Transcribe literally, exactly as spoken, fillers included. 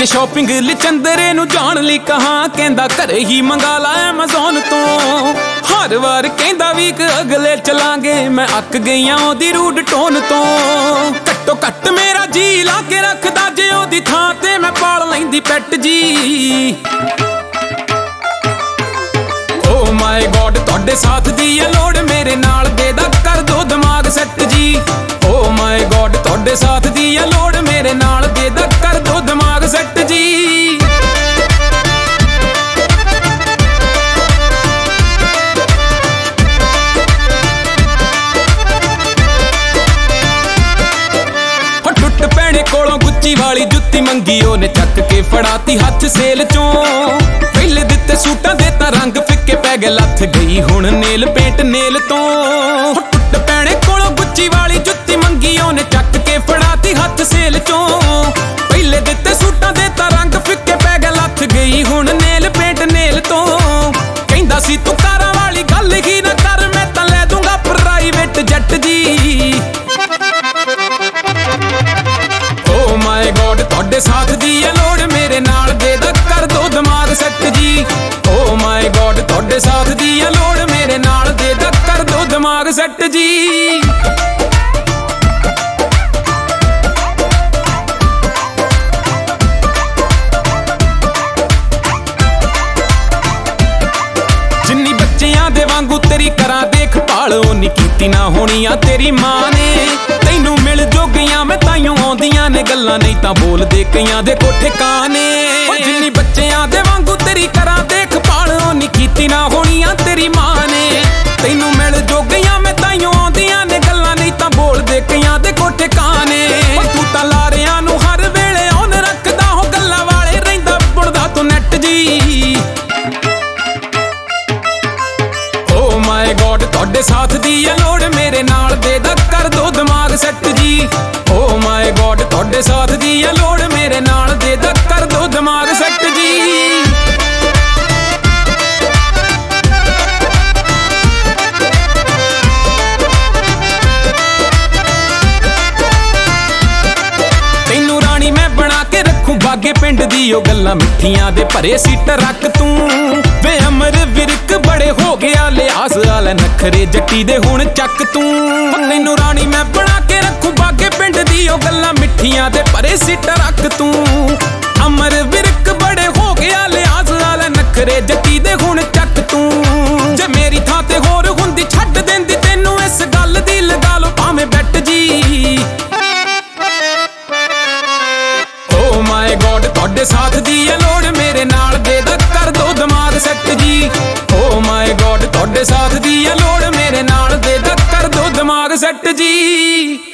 जे shopping ਲਈ ਚੰਦਰੇ ਨੂੰ ਜਾਣ ਲਈ ਕਹਾਂ ਕਹਿੰਦਾ ਘਰੇ ਹੀ ਮੰਗਾ ਲਾ ਐਮਾਜ਼ੋਨ ਤੋਂ ਹਰ ਵਾਰ ਕਹਿੰਦਾ ਵੀਕ ਅਗਲੇ ਚਲਾਂਗੇ ਮੈਂ ਅੱਕ ਗਈਆਂ ਉਹਦੀ ਰੂਡ ਟੋਨ ਤੋਂ ਘੱਟੋ ਘੱਟ ਮੇਰਾ ਜੀ ਲਾ ਕੇ ਰੱਖਦਾ ਜੇ ਉਹਦੀ ਥਾਂ ਤੇ ਮੈਂ ਪਾਲ ਲੈਂਦੀ ਪੈਟ ਜੀ ਓ ਮਾਈ ਗॉड ਤੁਹਾਡੇ ਸਾਥ ਦੀ ਏ ਲੋੜ ਮੇਰੇ ਨਾਲ ਦੇ ਦਾ ਕਰ ਦੋ ਦਿਮਾਗ ਸੈੱਟ ਜੀ ਓ ਮਾਈ ਗॉड ਤੁਹਾਡੇ ਸਾਥ ਦੀ ਏ ਲੋੜ ਮੇਰੇ ਨਾਲ ਦੇ ਦਾ ਕਰ ਦੋ ਦਿਮਾਗ ਸੈੱਟ ਜੀ ਟੁੱਟ ਪੈਣੇ ਕੋਲੋਂ ਗੁੱਚੀ ਵਾਲੀ ਜੁੱਤੀ ਮੰਗੀ ਉਹਨੇ ਚੱਕ ਕੇ ਫੜਾਤੀ ਹੱਥ ਸੇਲ ਚੋਂ ਪਹਿਲੇ ਦਿੱਤੇ ਸੂਟਾਂ ਦੇ ਤਾਂ ਰੰਗ ਫਿੱਕੇ ਪੈ ਗਏ ਲੱਥ ਗਈ ਹੁਣ ਨੇਲ ਪੇਂਟ ਨੇਲ ਤੋਂ ਟੁੱਟ ਪੈਣੇ ਕੋਲੋਂ ਗੁੱਚੀ ਵਾਲੀ ਜੁੱਤੀ ਮੰਗੀ ਉਹਨੇ ਚੱਕ ਕੇ ਫੜਾਤੀ ਹੱਥ ਸੇਲ ਚੋਂ ਪਹਿਲੇ ਦਿੱਤੇ ਸੂਟਾਂ ਦੇ ਤਾਂ ਰੰਗ ਫਿੱਕੇ ਪੈ ਗਏ ਲੱਥ ਗਈ ਹੁਣ ਨੇਲ ਪੇਂਟ ਨੇਲ ਤੋਂ ਕਹਿੰਦਾ ਸੀ ਤੂੰ ਕਾਰਾਂ ਵਾਲੀ ਗੱਲ ਹੀ ਨਾ ਕਰ ਮੈਂ ਤਾਂ ਲੈ ਦੂੰਗਾ ਪ੍ਰਾਈਵੇਟ ਜੱਟ ਜੀ ਓ ਮਾਈ ਗॉड ਤੁਹਾਡੇ ਸਾਥ ਦੀ ਏ ਲੋੜ ਮੇਰੇ ਨਾਲ ਦੇ ਦਾ ਕਰ ਦੋ ਦਿਮਾਗ ਸੈੱਟ ਜੀ ਓ ਮਾਈ ਗॉड ਤੁਹਾਡੇ ਸਾਥ ਦੀ ਏ ਲੋੜ ਮੇਰੇ ਨਾਲ ਦੇ ਦਾ ਕਰ ਦੋ ਦਿਮਾਗ ਸੈੱਟ ਜੀ ਜਿੰਨੀ ਬੱਚਿਆਂ ਦੇ ਵਾਂਗੂ ਤੇਰੀ ਕਰਾਂ ਦੇਖ ਭਾਲ ਓਨੀ ਕੀਤੀ ਨਾ ਹੋਣੀ ਆ ਤੇਰੀ ਮਾਂ ਨੇ ਤੈਨੂੰ ਮਿਲ ਜੋਗੀਆਂ ਮੈਂ ਤਾਈਓ ਆਉਂਦੀਆਂ ਨੇ ਗੱਲਾਂ ਨਹੀਂ ਤਾਂ ਬੋਲਦੇ ਕਈਆਂ ਦੇ ਕੋਠੇ ਕਾਨੇ ਜਿੰਨੀ ਬੱਚਿਆਂ ਦੇ ਵਾਂਗੂ ਤੇਰੀ ਕਰਾਂ ਦੇਖ ਭਾਲ ਓਨੀ ਕੀਤੀ ਨਾ ਹੋਣੀ ਆ ਤੇਰੀ ਮਾਂ ਨੇ ਤੈਨੂੰ ਮਿਲ ਜੋਗੀਆਂ ਮੈਂ ਤਾਈਓ ਆਉਂਦੀਆਂ ਨੇ ਗੱਲਾਂ ਨਹੀਂ ਤਾਂ ਬੋਲਦੇ ਕਈਆਂ ਦੇ ਕੋਠੇ ਕਾਨੇ ਤੂੰ ਤਾਂ ਲਾਰਿਆਂ ਨੂੰ ਹਰ ਵੇਲੇ ਔਨ ਰੱਖਦਾ ਹੋ ਗੱਲਾਂ ਵਾਲੇ ਰਹਿੰਦਾ ਬੁਣਦਾ ਤੂੰ ਨੈਟ ਜੀ ਓ ਮਾਈ ਗॉड ਤੁਹਾਡੇ ਸਾਥ ਦੀ ਏ ਲੋੜ ਮੇਰੇ ਨਾਲ ਦੇ ਦਾ ਕਰ ਦੋ ਦਿਮਾਗ ਸੈੱਟ ਜੀ ਓ ਮਾਈ ਗॉड ਤੁਹਾਡੇ ਸਾਥ ਦੀ ਏ ਲੋੜ ਮੇਰੇ ਨਾਲ ਦੇ ਦਾ ਕਰ ਦੋ ਦਿਮਾਗ ਸੈੱਟ ਜੀ ਤੈਨੂੰ ਰਾਣੀ ਮੈਂ ਬਣਾ ਕੇ ਰੱਖੂ ਬਾਗੇ ਪਿੰਡ ਦੀ ਉਹ ਗੱਲਾਂ ਮਿੱਠੀਆਂ ਦੇ ਭਰੇ ਸੀਟ ਰੱਖ ਤੂੰ ਵੇ ਅਮਰ ਵਿਰਕ ਬੜੇ ਹੋ ਗਿਆ ਲਿਆਸ ਵਾਲੇ ਨਖਰੇ ਜੱਟੀ ਦੇ ਹੁਣ ਚੱਕ ਤੂੰ ਤੈਨੂੰ ਰਾਣੀ ਮੈਂ ਬਣਾ ਕੇ ਰੱਖੂ ਬਾਗੇ ਪਿੰਡ ਦੀ ਉਹ ਗੱਲਾਂ ਮਿੱਠੀਆਂ ਦੇ ਭਰੇ ਸੀਟ ਰੱਖ ਤੂੰ ਅਮਰ ਵਿਰਕ ਬੜੇ ਹੋ ਗਿਆ ਲਿਆਸ ਵਾਲੇ ਨਖਰੇ ਜੱਟੀ ਦੇ ਹੁਣ ਚੱਕ ਤੂੰ ਜੇ ਮੇਰੀ ਥਾਂ ਤੇ ਹੋਰ ਹੁੰਦੀ ਛੱਡ ਦਿੰਦੀ ਤੈਨੂੰ ਇਸ ਗੱਲ ਦੀ ਲਗਾ ਲੋ ਭਾਵੇਂ ਬੈਟ ਜੀ ਓ ਮਾਈ ਗॉड ਤੁਹਾਡੇ ਸਾਥ ਦੀ ਏ ਲੋੜ ਮੇਰੇ ਨਾਲ ਦੇ ਦਾ ਕਰ ਦੋ ਦਿਮਾਗ ਸੈੱਟ ਜੀ ਓ ਮਾਈ ਗॉड ਤੁਹਾਡੇ ਸਾਥ ਦੀ ਏ ਲੋੜ ਮੇਰੇ ਨਾਲ ਦੇ ਦਾ ਕਰ ਦੋ ਦਿਮਾਗ ਸੈੱਟ ਜੀ।